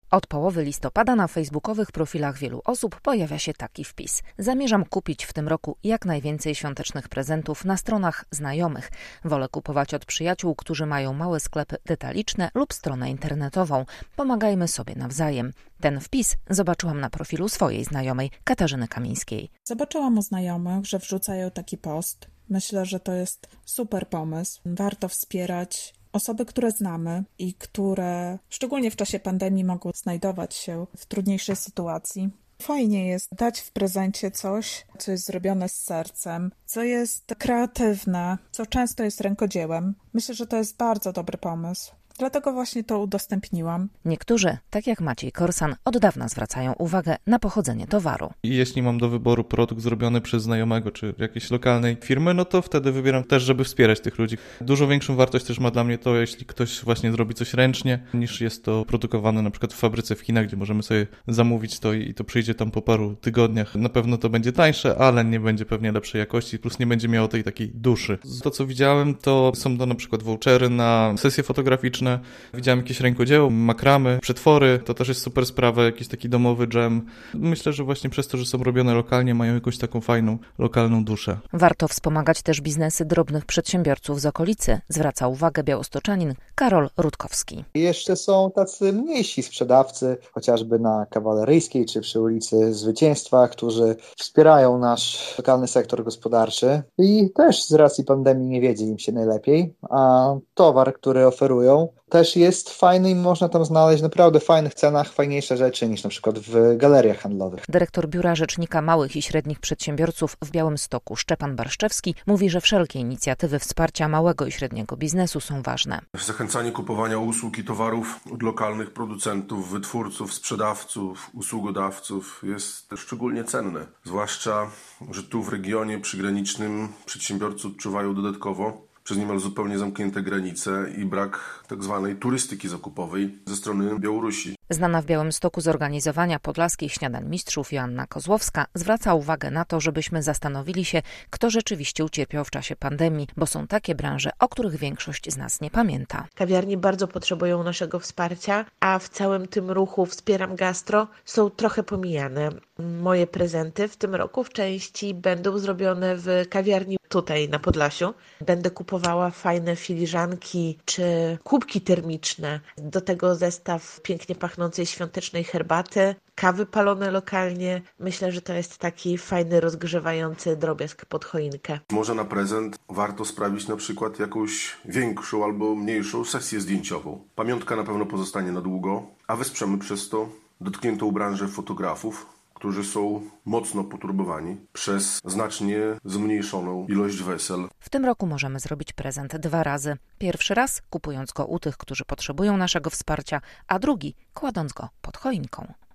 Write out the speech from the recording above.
Od połowy listopada na facebookowych profilach wielu osób pojawia się taki wpis. Zamierzam kupić w tym roku jak najwięcej świątecznych prezentów na stronach znajomych. Wolę kupować od przyjaciół, którzy mają małe sklepy detaliczne lub stronę internetową. Pomagajmy sobie nawzajem. Ten wpis zobaczyłam na profilu swojej znajomej, Katarzyny Kamińskiej. Zobaczyłam u znajomych, że wrzucają taki post. Myślę, że to jest super pomysł. Warto wspierać osoby, które znamy i które szczególnie w czasie pandemii mogą znajdować się w trudniejszej sytuacji. Fajnie jest dać w prezencie coś, co jest zrobione z sercem, co jest kreatywne, co często jest rękodziełem. Myślę, że to jest bardzo dobry pomysł. Dlatego właśnie to udostępniłam. Niektórzy, tak jak Maciej Korsan, od dawna zwracają uwagę na pochodzenie towaru. I jeśli mam do wyboru produkt zrobiony przez znajomego czy jakiejś lokalnej firmy, no to wtedy wybieram też, żeby wspierać tych ludzi. Dużo większą wartość też ma dla mnie to, jeśli ktoś właśnie zrobi coś ręcznie, niż jest to produkowane na przykład w fabryce w Chinach, gdzie możemy sobie zamówić to i to przyjdzie tam po paru tygodniach. Na pewno to będzie tańsze, ale nie będzie pewnie lepszej jakości, plus nie będzie miało tej takiej duszy. To, co widziałem, to są to na przykład vouchery na sesje fotograficzne. Widziałem jakieś rękodzieło, makramy, przetwory, to też jest super sprawa, jakiś taki domowy dżem. Myślę, że właśnie przez to, że są robione lokalnie, mają jakąś taką fajną, lokalną duszę. Warto wspomagać też biznesy drobnych przedsiębiorców z okolicy, zwraca uwagę białostoczanin Karol Rutkowski. Jeszcze są tacy mniejsi sprzedawcy, chociażby na Kawaleryjskiej czy przy ulicy Zwycięstwa, którzy wspierają nasz lokalny sektor gospodarczy i też z racji pandemii nie wiedzie im się najlepiej, a towar, który oferują, też jest fajny i można tam znaleźć naprawdę w fajnych cenach fajniejsze rzeczy niż na przykład w galeriach handlowych. Dyrektor Biura Rzecznika Małych i Średnich Przedsiębiorców w Białymstoku Szczepan Barszczewski mówi, że wszelkie inicjatywy wsparcia małego i średniego biznesu są ważne. Zachęcanie kupowania usług i towarów od lokalnych producentów, wytwórców, sprzedawców, usługodawców jest szczególnie cenne. Zwłaszcza, że tu w regionie przygranicznym przedsiębiorcy odczuwają dodatkowo przez niemal zupełnie zamknięte granice i brak tak zwanej turystyki zakupowej ze strony Białorusi. Znana w Białymstoku z organizowania podlaskich śniadań mistrzów Joanna Kozłowska zwraca uwagę na to, żebyśmy zastanowili się, kto rzeczywiście ucierpiał w czasie pandemii, bo są takie branże, o których większość z nas nie pamięta. Kawiarnie bardzo potrzebują naszego wsparcia, a w całym tym ruchu Wspieram Gastro są trochę pomijane. Moje prezenty w tym roku w części będą zrobione w kawiarni tutaj na Podlasiu. Będę kupowała fajne filiżanki czy kubki termiczne. Do tego zestaw pięknie pachnącej świątecznej herbaty, kawy palone lokalnie. Myślę, że to jest taki fajny, rozgrzewający drobiazg pod choinkę. Może na prezent warto sprawić na przykład jakąś większą albo mniejszą sesję zdjęciową. Pamiątka na pewno pozostanie na długo, a wesprzemy przez to dotkniętą branżę fotografów, którzy są mocno poturbowani przez znacznie zmniejszoną ilość wesel. W tym roku możemy zrobić prezent 2 razy. Pierwszy raz kupując go u tych, którzy potrzebują naszego wsparcia, a drugi kładąc go pod choinką.